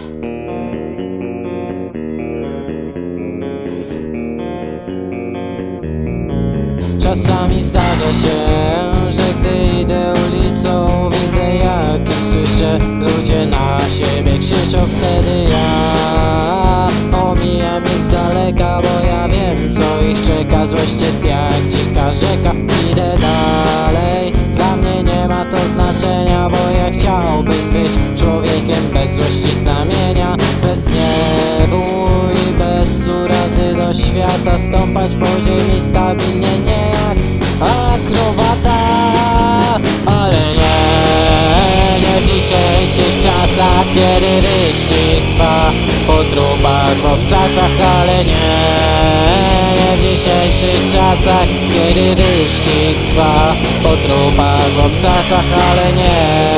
Czasami zdarza się, że gdy idę ulicą, widzę jak i słyszę, ludzie na siebie krzyczą. Wtedy ja omijam ich z daleka, bo ja wiem, co ich czeka. Złość jest jak dzika rzeka. Idę dalej, dla mnie nie ma to znaczenia, bo ja chciałbym być człowiekiem bez złości znamienia, bez gniewu i bez urazy do świata, stąpać po ziemi stabilnie, nie jak akrobata. Ale nie w dzisiejszych czasach, kiedy wyścig trwa po trupach w obcasach. Ale nie w dzisiejszych czasach, kiedy wyścig trwa po trupach w obcasach. Ale nie.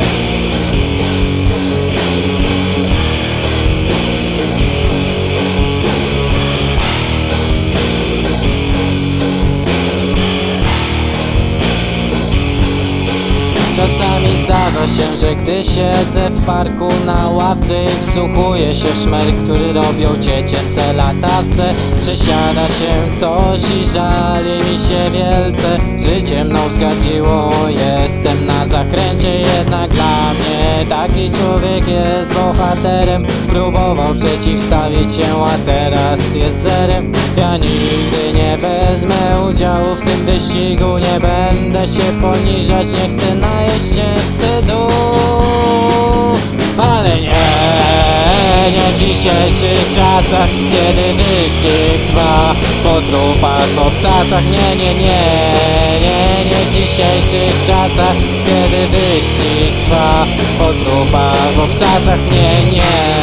Czasami zdarza się, że gdy siedzę w parku na ławce i wsłuchuję się w szmer, który robią dziecięce latawce, przesiada się ktoś i żali mi się wielce. Życie mną wzgardziło, jestem na zakręcie, jednak dla mnie taki człowiek jest bohaterem. Próbował przeciwstawić się, a teraz jest zerem. Ja nigdy nie wezmę udziału w tym wyścigu, nie będę się poniżać, nie chcę najeść się wstydu. Ale nie w dzisiejszych czasach, kiedy wyścig trwa po trupach w obcasach. Nie w dzisiejszych czasach, kiedy wyścig trwa po trupach w obcasach. Nie.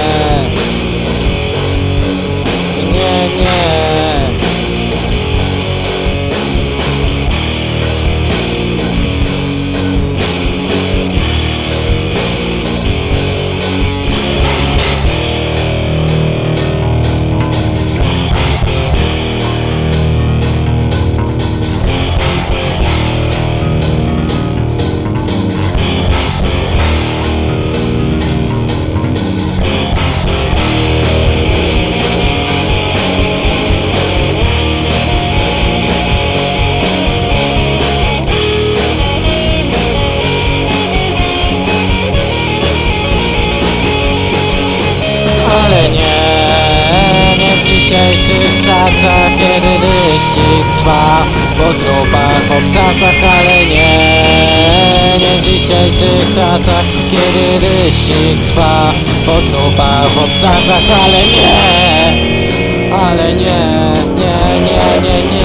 Ale nie w dzisiejszych czasach, kiedy wyścig trwa po trupach w obcasach. Ale nie w dzisiejszych czasach, kiedy wyścig trwa po trupach w obcasach. Ale nie.